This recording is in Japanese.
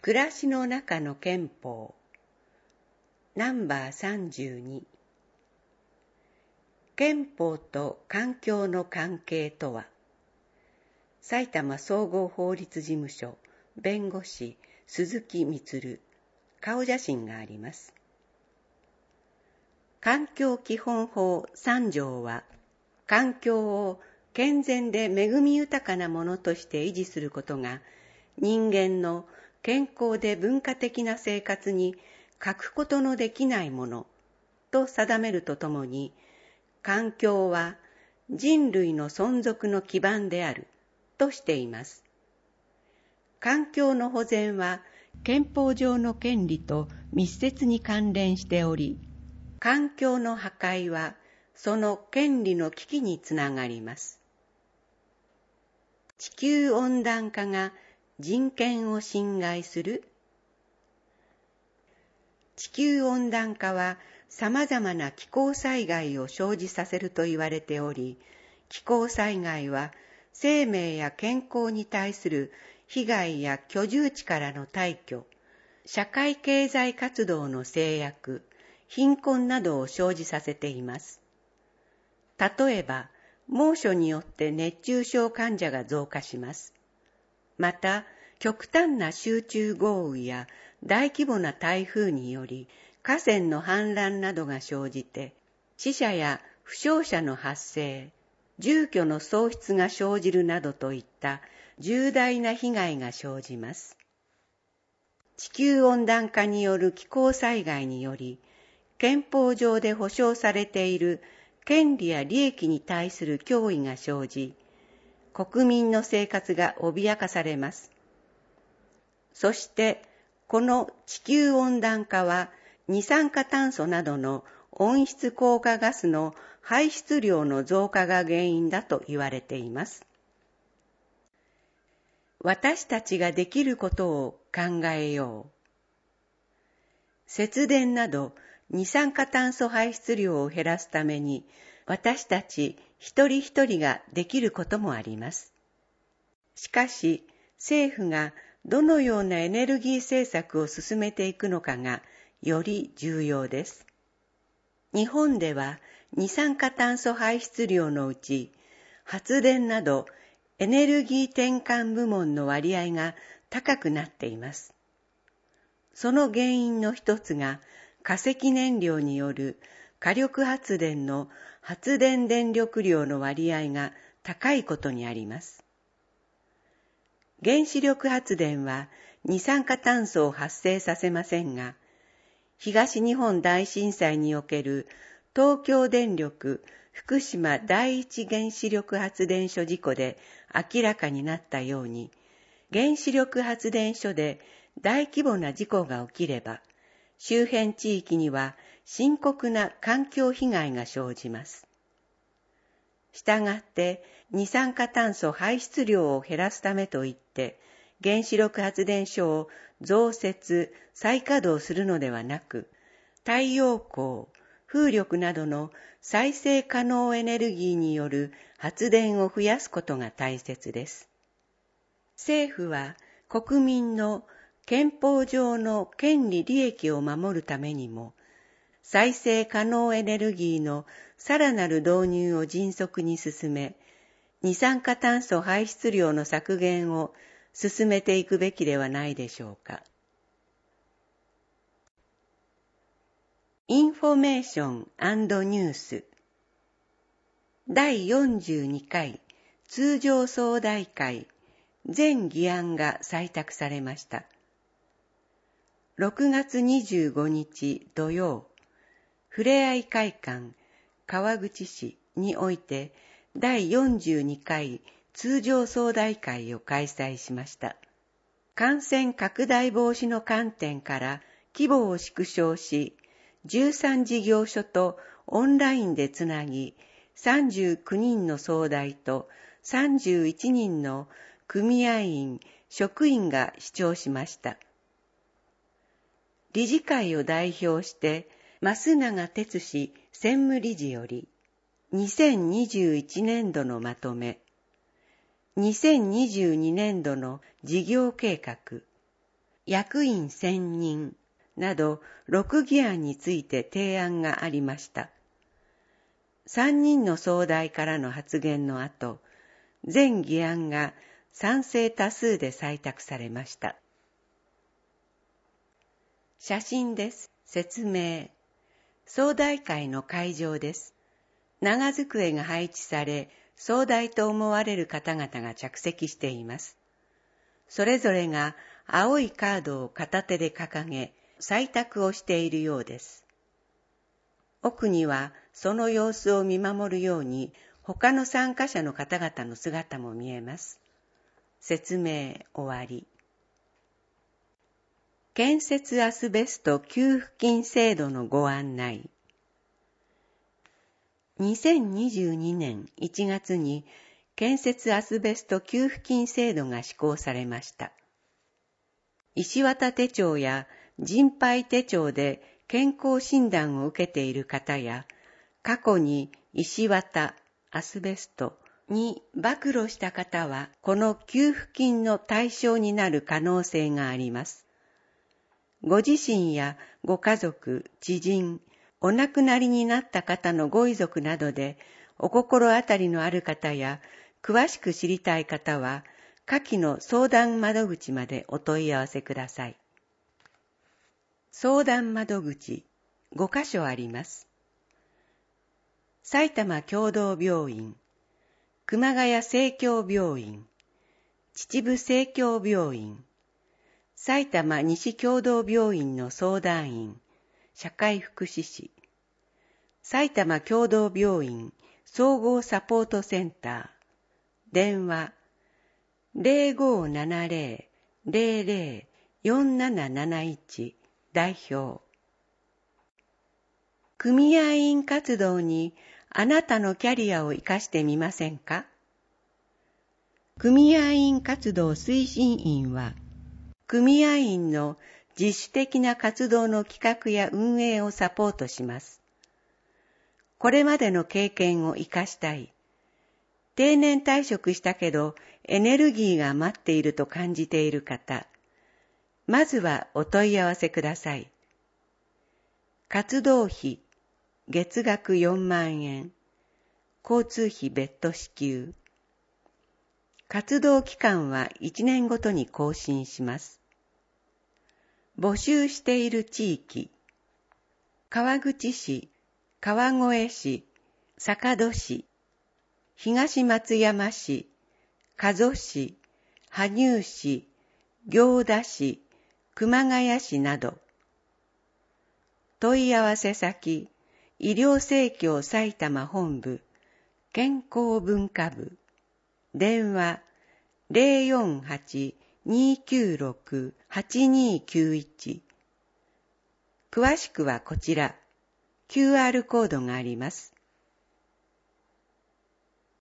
暮らしの中の憲法ナンバー32憲法と環境の関係とは。埼玉総合法律事務所弁護士鈴木充顔写真があります。環境基本法3条は、環境を健全で恵み豊かなものとして維持することが人間の健康で文化的な生活に欠くことのできないものと定めるとともに、環境は人類の存続の基盤であるとしています。環境の保全は憲法上の権利と密接に関連しており、環境の破壊はその権利の危機につながります。地球温暖化が人権を侵害する。地球温暖化はさまざまな気候災害を生じさせると言われており、気候災害は生命や健康に対する被害や居住地からの退去、社会経済活動の制約、貧困などを生じさせています。例えば、猛暑によって熱中症患者が増加します。また、極端な集中豪雨や大規模な台風により河川の氾濫などが生じて、死者や負傷者の発生、住居の喪失が生じるなどといった重大な被害が生じます。地球温暖化による気候災害により、憲法上で保障されている権利や利益に対する脅威が生じ、国民の生活が脅かされます。そして、この地球温暖化は二酸化炭素などの温室効果ガスの排出量の増加が原因だと言われています。私たちができることを考えよう。節電など二酸化炭素排出量を減らすために、私たち一人一人ができることもあります。しかし、政府がどのようなエネルギー政策を進めていくのかがより重要です。日本では二酸化炭素排出量のうち、発電などエネルギー転換部門の割合が高くなっています。その原因の一つが化石燃料による火力発電の発電電力量の割合が高いことにあります。原子力発電は二酸化炭素を発生させませんが、東日本大震災における東京電力福島第一原子力発電所事故で明らかになったように、原子力発電所で大規模な事故が起きれば、周辺地域には深刻な環境被害が生じます。したがって、二酸化炭素排出量を減らすためといって、原子力発電所を増設・再稼働するのではなく、太陽光、風力などの再生可能エネルギーによる発電を増やすことが大切です。政府は国民の憲法上の権利利益を守るためにも、再生可能エネルギーのさらなる導入を迅速に進め、二酸化炭素排出量の削減を進めていくべきではないでしょうか。インフォメーション&ニュース第42回通常総代会全議案が採択されました。6月25日土曜、ふれあい会館川口市において第42回通常総代会を開催しました。感染拡大防止の観点から規模を縮小し、13事業所とオンラインでつなぎ、39人の総代と31人の組合員、職員が視聴しました。理事会を代表して、増永哲司専務理事より、2021年度のまとめ、2022年度の事業計画、 役員選任など6議案について提案がありました。3人の総代からの発言の後、全議案が賛成多数で採択されました。写真です。説明。総代会の会場です。長机が配置され、総代と思われる方々が着席しています。それぞれが青いカードを片手で掲げ、採択をしているようです。奥にはその様子を見守るように他の参加者の方々の姿も見えます。説明終わり。建設アスベスト給付金制度のご案内。2022年1月に建設アスベスト給付金制度が施行されました。石綿手帳や人配手帳で健康診断を受けている方や、過去に石綿、アスベストに暴露した方は、この給付金の対象になる可能性があります。ご自身やご家族、知人、お亡くなりになった方のご遺族などでお心当たりのある方や詳しく知りたい方は下記の相談窓口までお問い合わせください。相談窓口5カ所あります。埼玉協同病院、熊谷生協病院、秩父生協病院、埼玉西協同病院の相談員、社会福祉士、埼玉協同病院総合サポートセンター、電話 0570-00-4771 代表。組合員活動にあなたのキャリアを生かしてみませんか？組合員活動推進員は、組合員の自主的な活動の企画や運営をサポートします。これまでの経験を生かしたい。定年退職したけどエネルギーが余っていると感じている方、まずはお問い合わせください。活動費、月額4万円、交通費別途支給。活動期間は1年ごとに更新します。募集している地域、川口市、川越市、坂戸市、東松山市、加須市、羽生市、行田市、熊谷市など。問い合わせ先、医療生協埼玉本部、健康文化部、電話048-296-8291。詳しくはこちら、QR コードがあります。